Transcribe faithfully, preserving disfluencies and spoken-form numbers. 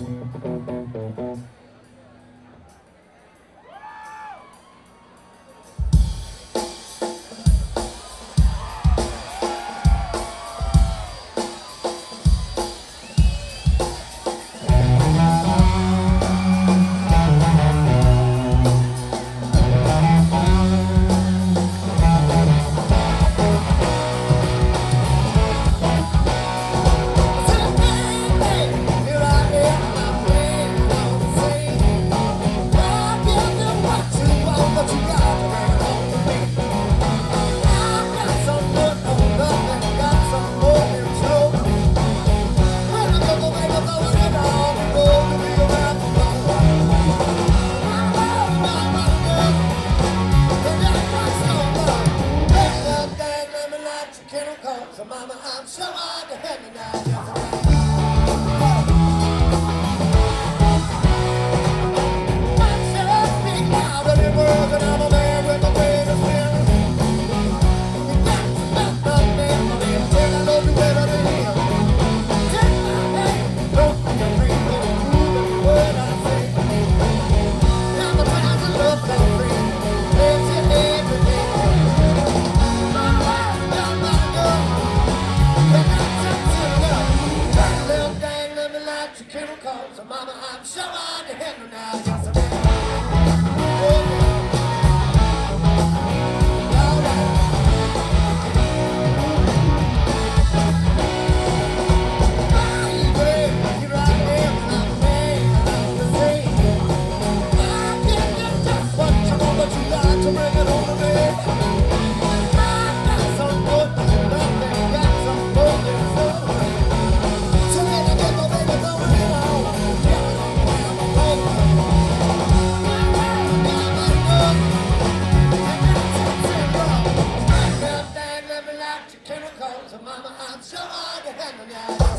So mama, I'm so hard to handle now. So mama, I'm so hard to handle now. Just a minute. Oh, yeah. All right. Baby, here I am, and I'm a man, and I'm the same. I give you just what you want, but you got to bring it home to me. I got some good, nothing, got some good, and so. So let me get my baby going on. So mama, I'm so hard to handle now.